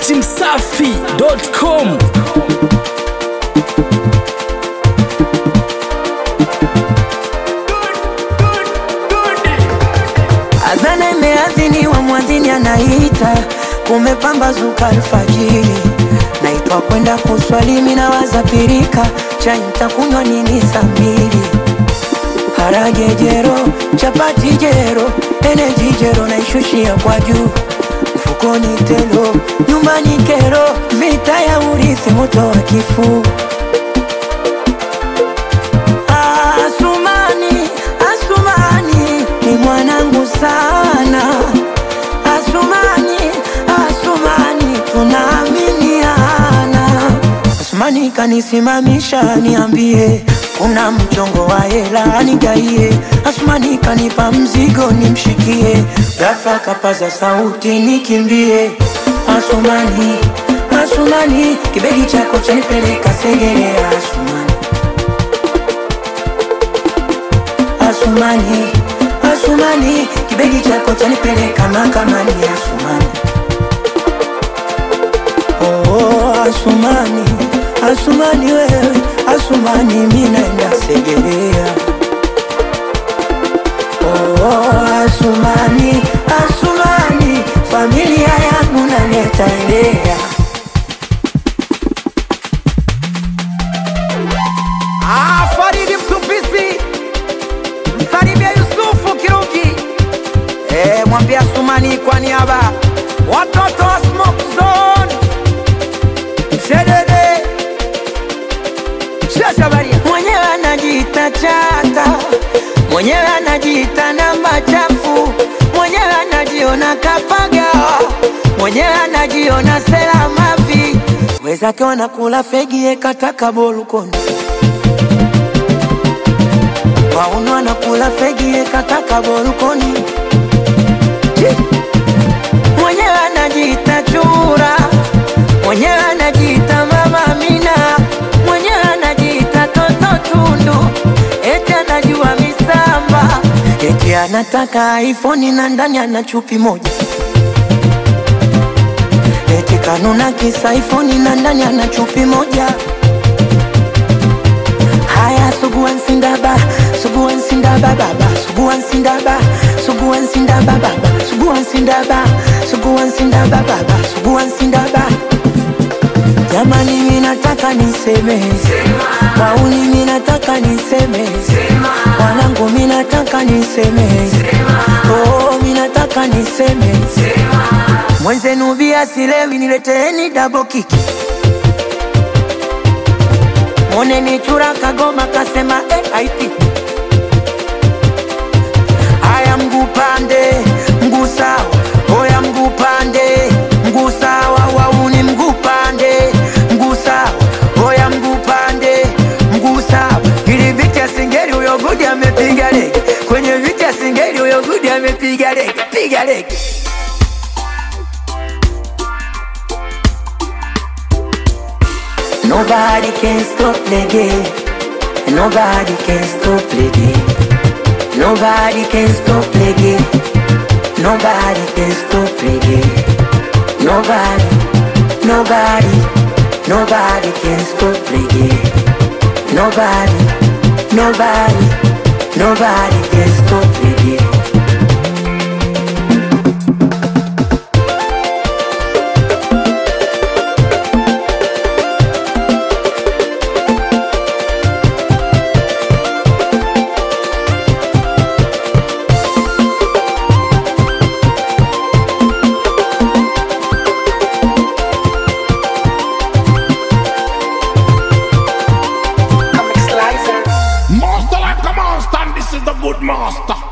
dachimsafi.com. Adhana imeadhiniwa, mwadhini anaita, kumepambazuka alfajiri. Naitwa kwenda kuswali, mimi nawaza pirika, chai nitakunywa nini saa mbili? Harage jero, chapati jero, energy jero naishushia kwa juu. Mfukoni telo, nyumbani kero, vita ya urithi moto wa kifuu. Asumani ni mwanangu sana. Asumani tunaaminiana. Asumani kanisimamisha niambie, kuna mchongo wa hela nigaie. Asumani kanipa mzigo nimshikie, ghafla kapaza sauti nikimbie. Asumani kibegi chako chanipeleka Segerea. Asumani kibegi chako chanipeleka mahakamani. Asumani wewe, Asumani mimi naenda Segerea. Asumani familia yangu naleta elea. Faridi Mtupisi, msalimia Yusufu Kiruki, mwambia Asumani kwa niaba watoto wa Smoke Zone. Mshedede Shashabaria mwenyewe anajiita chata, mwenyewe anajiita namba chafu, mwenyewe anajiona kapaga, mwenyewe anajiona sela mavi. Wezake wanakula fegi ekataka bolukoni, wauno anakula fegi ekataka bolukoni. Mwenyewe anajiita chura, mwenyewe anajiita mama Amina, mwenyewe anajiita toto tundu, eti anajua misamba, eti anataka iPhone na ndani ana chupi moja, eti kanuna kisa iPhone na ndani ana chupi moja. Haya suguan sindaba baba, suguan sindaba baba, suguan sindaba baba, suguan sindaba. Jamani mimi nataka niseme, mauni mimi nataka niseme, wanangu mimi nataka niseme, mimi nataka niseme. Mwenzenu bia silewi, nileteeni double kick. Mone ni chura kagoma kasema AIT. Haya mguu pande, mguu sawa, oya mguu pande, mguu sawa, wauni mguu pande, mguu sawa, oya mguu pande, mguu sawa. Ili viti ya singeli huyo gudi amepiga lege, kwenye viti ya singeli huyo gudi amepiga lege, piga lege. Nobody can stop the game. Nobody can stop the game. Nobody can stop the game. Nobody can stop the game. Nobody can stop the game. Nobody can stop the game. Master like a monster, and this is the good master.